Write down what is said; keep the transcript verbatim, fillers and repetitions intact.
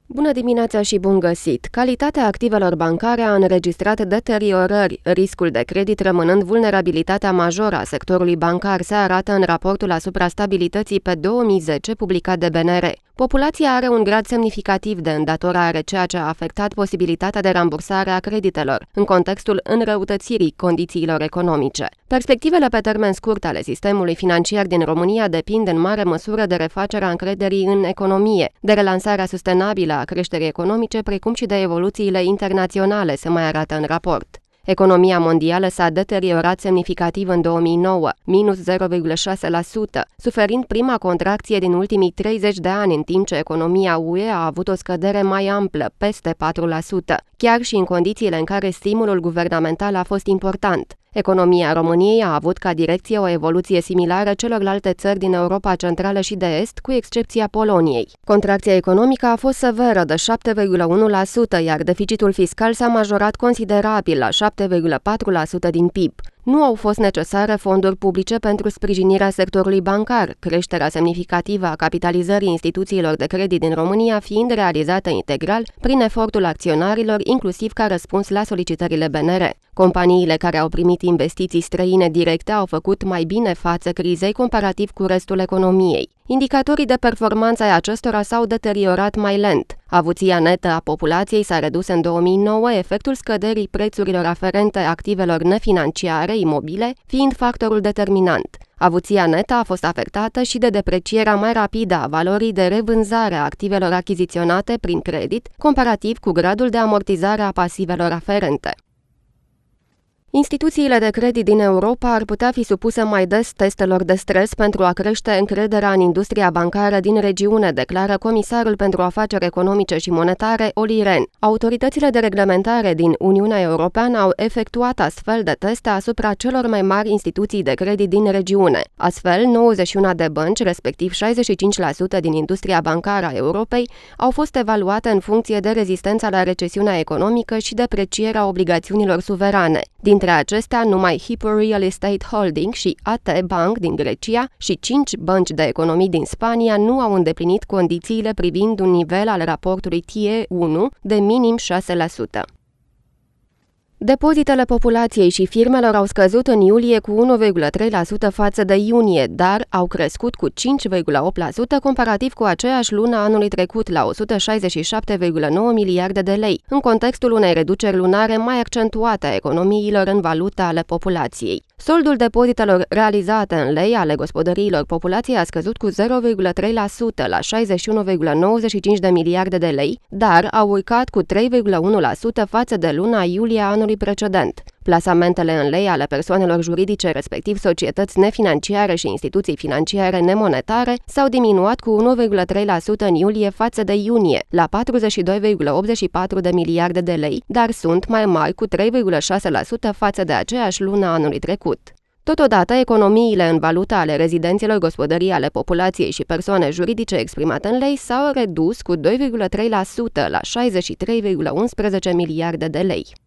Bună dimineața și bun găsit! Calitatea activelor bancare a înregistrat deteriorări, riscul de credit rămânând vulnerabilitatea majoră a sectorului bancar, se arată în raportul asupra stabilității pe două mii zece publicat de B N R. Populația are un grad semnificativ de îndatorare, ceea ce a afectat posibilitatea de rambursare a creditelor, în contextul înrăutățirii condițiilor economice. Perspectivele pe termen scurt ale sistemului financiar din România depind în mare măsură de refacerea încrederii în economie, de relansarea sustenabilă a creșterii economice, precum și de evoluțiile internaționale, se mai arată în raport. Economia mondială s-a deteriorat semnificativ în două mii nouă, minus zero virgulă șase la sută, suferind prima contracție din ultimii treizeci de ani, în timp ce economia U E a avut o scădere mai amplă, peste patru la sută, chiar și în condițiile în care stimulul guvernamental a fost important. Economia României a avut ca direcție o evoluție similară celorlalte țări din Europa Centrală și de Est, cu excepția Poloniei. Contracția economică a fost severă, de șapte virgulă unu la sută, iar deficitul fiscal s-a majorat considerabil, la șapte virgulă patru la sută din P I B. Nu au fost necesare fonduri publice pentru sprijinirea sectorului bancar, creșterea semnificativă a capitalizării instituțiilor de credit din România fiind realizată integral prin efortul acționarilor, inclusiv ca răspuns la solicitările B N R. Companiile care au primit investiții străine directe au făcut mai bine față crizei comparativ cu restul economiei. Indicatorii de performanță ai acestora s-au deteriorat mai lent. Avuția netă a populației s-a redus în două mii nouă, efectul scăderii prețurilor aferente activelor nefinanciare, imobile, fiind factorul determinant. Avuția netă a fost afectată și de deprecierea mai rapidă a valorii de revânzare a activelor achiziționate prin credit, comparativ cu gradul de amortizare a pasivelor aferente. Instituțiile de credit din Europa ar putea fi supuse mai des testelor de stres pentru a crește încrederea în industria bancară din regiune, declară comisarul pentru afaceri economice și monetare, Olli Rehn. Autoritățile de reglementare din Uniunea Europeană au efectuat astfel de teste asupra celor mai mari instituții de credit din regiune. Astfel, nouăzeci și unu de bănci, respectiv șaizeci și cinci la sută din industria bancară a Europei, au fost evaluate în funcție de rezistența la recesiunea economică și deprecierea obligațiunilor suverane. Dintre acestea, numai Hypo Real Estate Holding și A T Bank din Grecia și cinci bănci de economii din Spania nu au îndeplinit condițiile privind un nivel al raportului T E unu de minim șase la sută. Depozitele populației și firmelor au scăzut în iulie cu unu virgulă trei la sută față de iunie, dar au crescut cu cinci virgulă opt la sută comparativ cu aceeași lună anului trecut, la o sută șaizeci și șapte virgulă nouă miliarde de lei, în contextul unei reduceri lunare mai accentuate a economiilor în valută ale populației. Soldul depozitelor realizate în lei ale gospodăriilor populației a scăzut cu zero virgulă trei la sută la șaizeci și unu virgulă nouăzeci și cinci de miliarde de lei, dar a urcat cu trei virgulă unu la sută față de luna iulie anului precedent. Plasamentele în lei ale persoanelor juridice, respectiv societăți nefinanciare și instituții financiare nemonetare, s-au diminuat cu unu virgulă trei la sută în iulie față de iunie, la patruzeci și doi virgulă optzeci și patru de miliarde de lei, dar sunt mai mari cu trei virgulă șase la sută față de aceeași lună anului trecut. Totodată, economiile în valută ale rezidenților, gospodării ale populației și persoane juridice exprimate în lei s-au redus cu doi virgulă trei la sută la șaizeci și trei virgulă unsprezece miliarde de lei.